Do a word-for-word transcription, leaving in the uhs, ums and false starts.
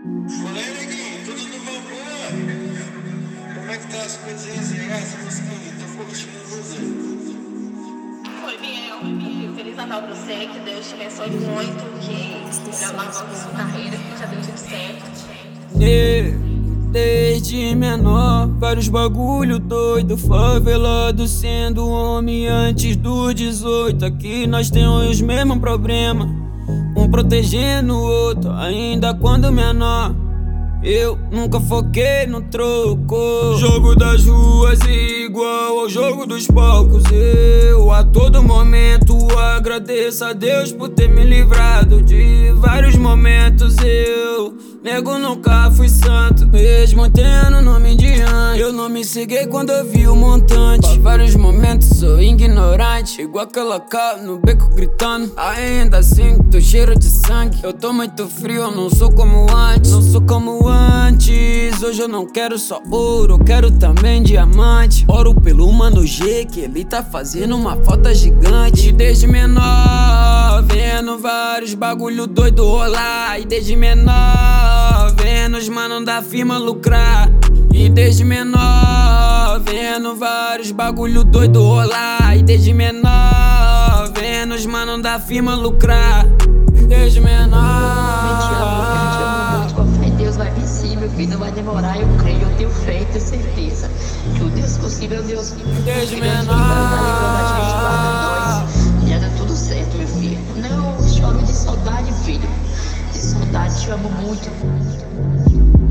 Fala aí, neguinho, tudo no bambu? Como é que tá as coisas aí, Zé? Essa música, tô curtindo você. Oi, Biel. Feliz Natal pra você, que Deus te abençoe muito, que melhor mais longa sua carreira, que já deu tudo certo. Nego, desde menor, vários bagulho doido, favelado sendo homem antes dos dezoito. Aqui nós temos os mesmos problemas, um protegendo o outro, ainda quando menor. Eu nunca foquei no troco. Jogo das ruas igual ao jogo dos palcos. Eu a todo momento agradeço a Deus por ter me livrado de vários momentos. Eu nego nunca fui santo, mesmo tendo nome de anjo. Eu não me ceguei quando eu vi o montante. Pra vários momentos sou ignorante, igual aquela cara no beco gritando. Ainda sinto cheiro de sangue. Eu tô muito frio, eu não sou como antes. Não sou como antes. Hoje eu não quero só ouro, eu quero também diamante. Oro pelo mano G, que ele tá fazendo uma falta gigante. E desde menor, vendo vários bagulho doido rolar. E desde menor, vendo os mano da firma lucrar. E desde menor, vendo vários bagulho doido rolar. E desde menor, vendo os mano da firma lucrar. Desde menor. Deus vai vencer, meu filho, não vai demorar, eu creio, eu tenho fé e tenho certeza que o Deus possível, Deus desde menor, já dá tudo certo, meu filho. Não choro de saudade, filho, de saudade, te amo muito.